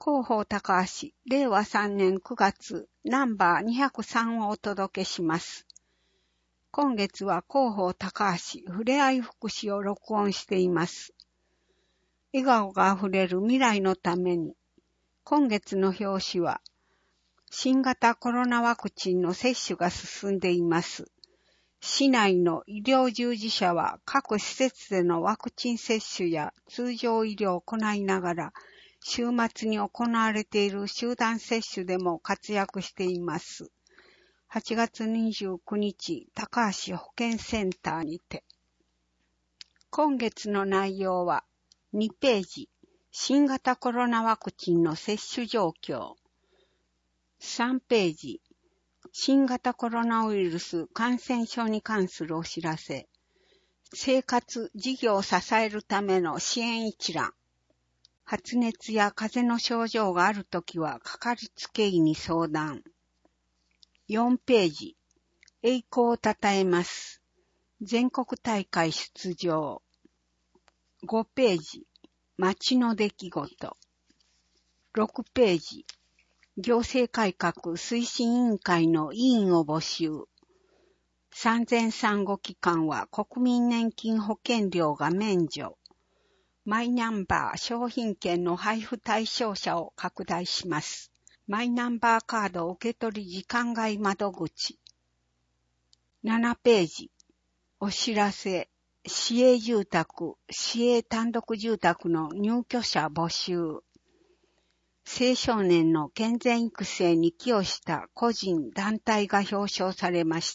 広報高橋、令和3年9月、ナンバー203をお届けします。今月は広報高橋、ふれあい福祉を録音しています。笑顔があふれる未来のために、今月の表紙は、新型コロナワクチンの接種が進んでいます。市内の医療従事者は各施設でのワクチン接種や通常医療を行いながら、週末に行われている集団接種でも活躍しています。8月29日、高橋保健センターにて。今月の内容は、2ページ、新型コロナワクチンの接種状況。3ページ、新型コロナウイルス感染症に関するお知らせ。生活、事業を支えるための支援一覧。発熱や風邪の症状があるときは、かかりつけ医に相談。4ページ、栄光をたたえます。全国大会出場。5ページ、街の出来事。6ページ、行政改革推進委員会の委員を募集。産前産後期間は国民年金保険料が免除。マイナンバー商品券の配布対象者を拡大します。マイナンバーカード受け取り時間外窓口。7ページ。お知らせ。市営住宅、市営単独住宅の入居者募集。青少年の健全育成に寄与した個人、団体が表彰されました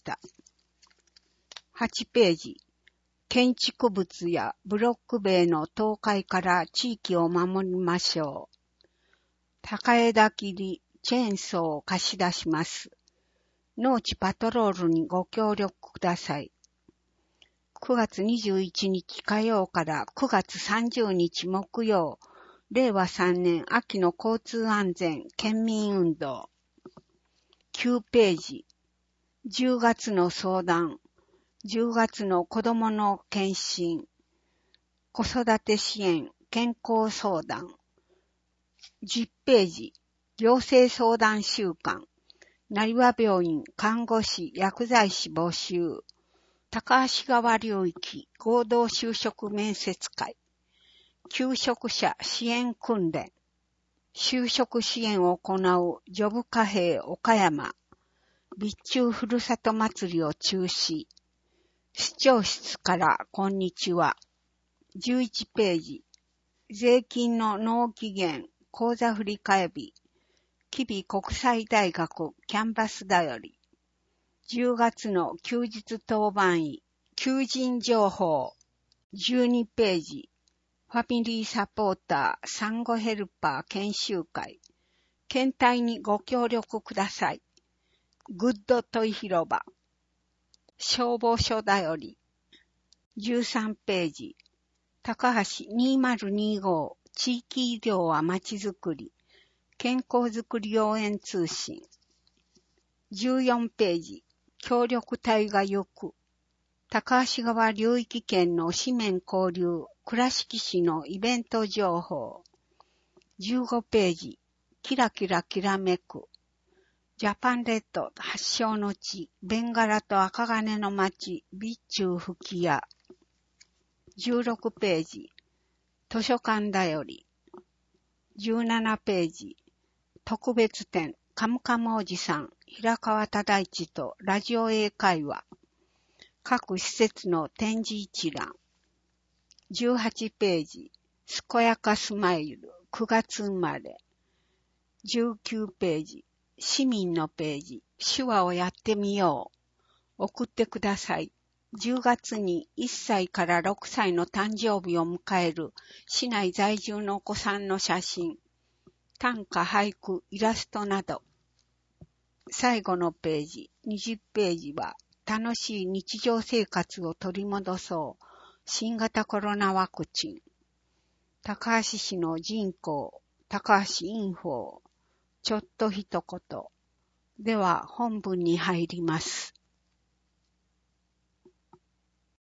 。8ページ。建築物やブロック塀の倒壊から地域を守りましょう。高枝切り、チェーンソーを貸し出します。農地パトロールにご協力ください。9月21日火曜から9月30日木曜、令和3年秋の交通安全県民運動。9ページ。10月の相談。10月の子どもの検診、子育て支援、健康相談。10ページ、行政相談週間、成羽病院、看護師、薬剤師募集、高橋川流域、合同就職面接会、求職者支援訓練、就職支援を行うジョブ貨幣岡山、備中ふるさと祭りを中止、市長室からこんにちは。11ページ。税金の納期限、口座振替日。吉備国際大学キャンバスだより。10月の休日当番医、求人情報。12ページ。ファミリーサポーター、産後ヘルパー研修会。検体にご協力ください。グッドトイ広場。消防署だより。13ページ。高橋2025地域医療はまちづくり。健康づくり応援通信。14ページ。協力隊が行く。高橋川流域圏の市面交流倉敷市のイベント情報。15ページ。キラキラきらめく。ジャパンレッド発祥の地、ベンガラと赤金の町、備中吹屋。16ページ、図書館だより。17ページ、特別展、カムカムおじさん、平川忠一とラジオ英会話。各施設の展示一覧。18ページ、健やかスマイル、9月生まれ。19ページ、市民のページ、手話をやってみよう。送ってください。10月に1歳から6歳の誕生日を迎える市内在住のお子さんの写真、短歌、俳句、イラストなど。最後のページ、20ページは楽しい日常生活を取り戻そう。新型コロナワクチン。高橋市の人口、高橋インフォ。ちょっと一言。では本文に入ります。